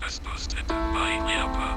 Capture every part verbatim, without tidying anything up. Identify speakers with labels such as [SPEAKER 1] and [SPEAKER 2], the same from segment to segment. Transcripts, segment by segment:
[SPEAKER 1] was posted by Leopa.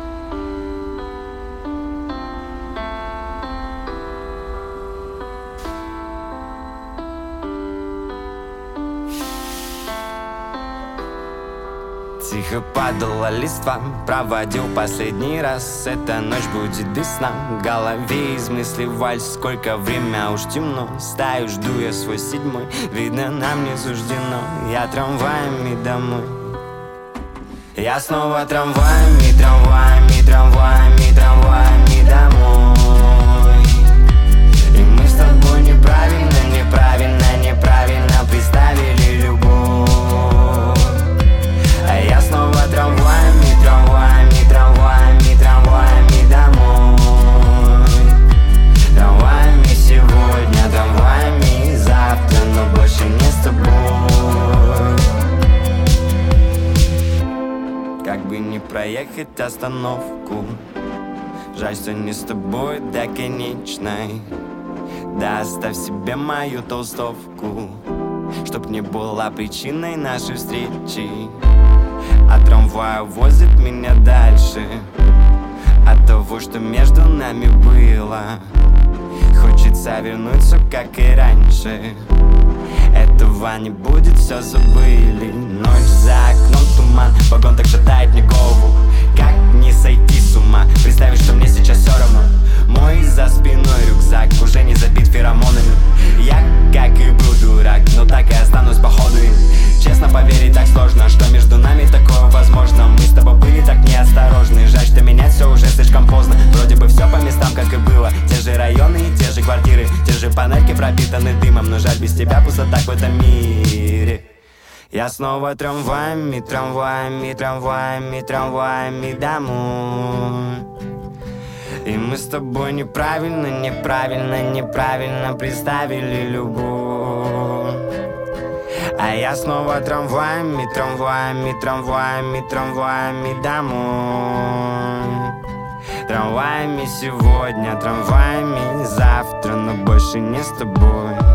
[SPEAKER 2] Тихо падала листва, проводил последний раз. Эта ночь будет без сна, в голове из мыслей вальс. Сколько время, уж темно, стою, жду я свой седьмой. Видно, нам не суждено, я трамваями домой. Я снова трамваями, трамваями, трамваями, трамваями домой. И мы с тобой неправильно, неправильно, неправильно представили любовь. А я снова трамваями, трамваями, трамваями, трамваями домой. Трамваями сегодня, трамваями завтра, но больше не с тобой. Как бы не проехать остановку, жаль, что не с тобой до конечной. Да оставь себе мою толстовку, чтоб не была причиной нашей встречи. А трамвай возит меня дальше от того, что между нами было. Хочется вернуться, как и раньше. Этого не будет, все забыли. Ночь за окном, туман, вагон так шатает мне голову. Как не сойти с ума, представить, что мне сейчас все равно. Мой за спиной рюкзак уже не забит феромонами. Я, как и был дурак, но так и останусь походу им. Честно поверить так сложно, что между нами такое возможно. Мы с тобой были так неосторожны, жаль, что менять все уже слишком поздно. Вроде бы все по местам, как и было. Те же районы и те же квартиры, те же панельки пропитаны дымом. Но жаль, без тебя пустота в этом мире. Я снова трамваями, трамваями, трамваями, трамваями домой. И мы с тобой неправильно, неправильно, неправильно представили любовь. А я снова трамваями, трамваями, трамваями, трамваями домой. Трамваями сегодня, трамваями завтра, но больше не с тобой.